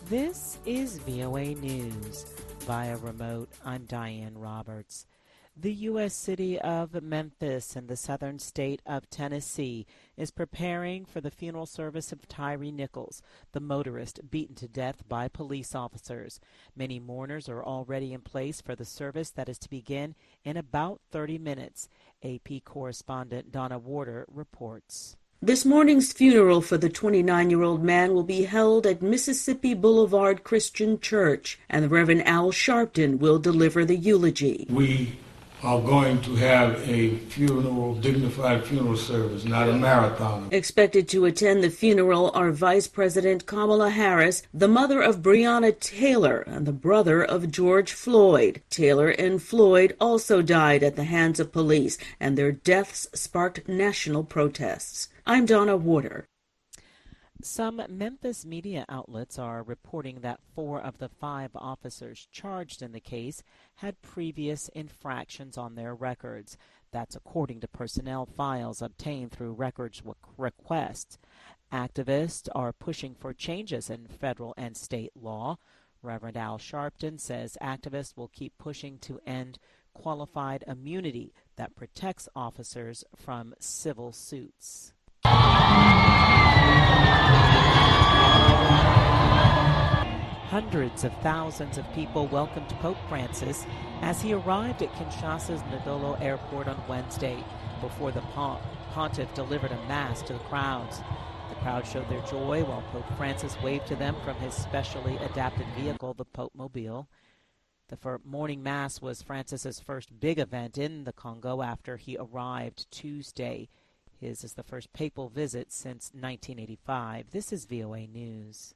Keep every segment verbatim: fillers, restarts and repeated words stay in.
This is V O A News. Via remote, I'm Diane Roberts. The U S city of Memphis in the southern state of Tennessee is preparing for the funeral service of Tyree Nichols, the motorist beaten to death by police officers. Many mourners are already in place for the service that is to begin in about thirty minutes. A P correspondent Donna Warder reports. This morning's funeral for the twenty-nine-year-old man will be held at Mississippi Boulevard Christian Church, and the Reverend Al Sharpton will deliver the eulogy. We are going to have a funeral, dignified funeral service, not a marathon. Expected to attend the funeral are Vice President Kamala Harris, the mother of Breonna Taylor, and the brother of George Floyd. Taylor and Floyd also died at the hands of police, and their deaths sparked national protests. I'm Donna Warder. Some Memphis media outlets are reporting that four of the five officers charged in the case had previous infractions on their records. That's according to personnel files obtained through records requests. Activists are pushing for changes in federal and state law. Reverend Al Sharpton says activists will keep pushing to end qualified immunity that protects officers from civil suits. Hundreds of thousands of people welcomed Pope Francis as he arrived at Kinshasa's Ndolo Airport on Wednesday before the pontiff delivered a mass to the crowds. The crowd showed their joy while Pope Francis waved to them from his specially adapted vehicle, the Pope Mobile. The morning mass was Francis's first big event in the Congo after he arrived Tuesday. His is the first papal visit since nineteen eighty-five. This is V O A News.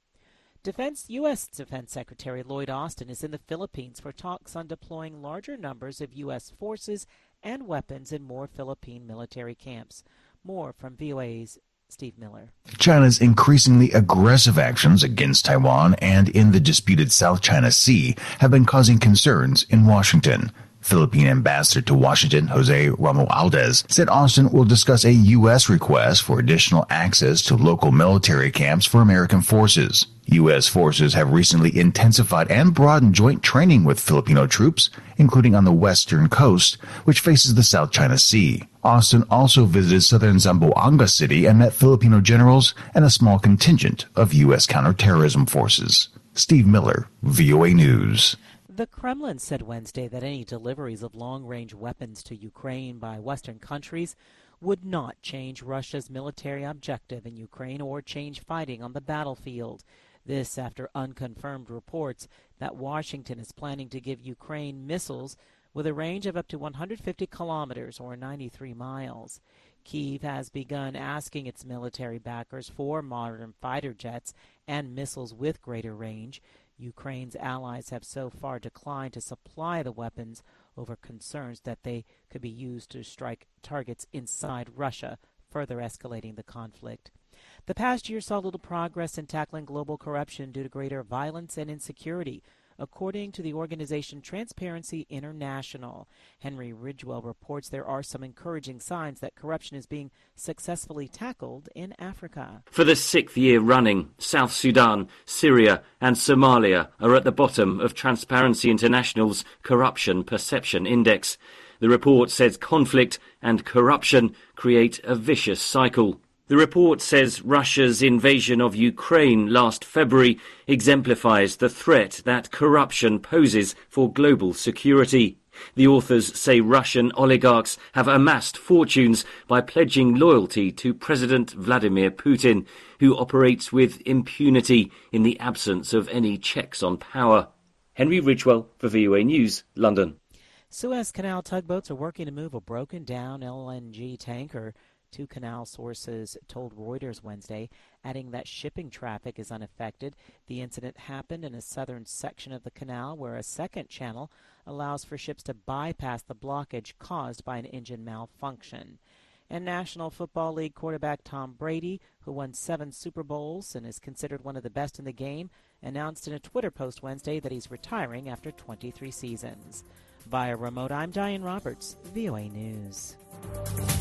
Defense U S Defense Secretary Lloyd Austin is in the Philippines for talks on deploying larger numbers of U S forces and weapons in more Philippine military camps. More from V O A's Steve Miller. China's increasingly aggressive actions against Taiwan and in the disputed South China Sea have been causing concerns in Washington. Philippine Ambassador to Washington, Jose Romualdez, said Austin will discuss a U S request for additional access to local military camps for American forces. U S forces have recently intensified and broadened joint training with Filipino troops, including on the western coast, which faces the South China Sea. Austin also visited southern Zamboanga City and met Filipino generals and a small contingent of U S counterterrorism forces. Steve Miller, V O A News. The Kremlin said Wednesday that any deliveries of long-range weapons to Ukraine by Western countries would not change Russia's military objective in Ukraine or change fighting on the battlefield. This after unconfirmed reports that Washington is planning to give Ukraine missiles with a range of up to one hundred fifty kilometers or ninety-three miles. Kyiv has begun asking its military backers for modern fighter jets and missiles with greater range. Ukraine's allies have so far declined to supply the weapons over concerns that they could be used to strike targets inside Russia, further escalating the conflict. The past year saw little progress in tackling global corruption due to greater violence and insecurity, according to the organization Transparency International. Henry Ridgwell reports there are some encouraging signs that corruption is being successfully tackled in Africa. For the sixth year running, South Sudan, Syria and Somalia are at the bottom of Transparency International's Corruption Perception Index. The report says conflict and corruption create a vicious cycle. The report says Russia's invasion of Ukraine last February exemplifies the threat that corruption poses for global security. The authors say Russian oligarchs have amassed fortunes by pledging loyalty to President Vladimir Putin, who operates with impunity in the absence of any checks on power. Henry Ridgwell for V O A News, London. Suez Canal tugboats are working to move a broken-down L N G tanker. Two canal sources told Reuters Wednesday, adding that shipping traffic is unaffected. The incident happened in a southern section of the canal where a second channel allows for ships to bypass the blockage caused by an engine malfunction. And National Football League quarterback Tom Brady, who won seven Super Bowls and is considered one of the best in the game, announced in a Twitter post Wednesday that he's retiring after twenty-three seasons. Via remote, I'm Diane Roberts, V O A News.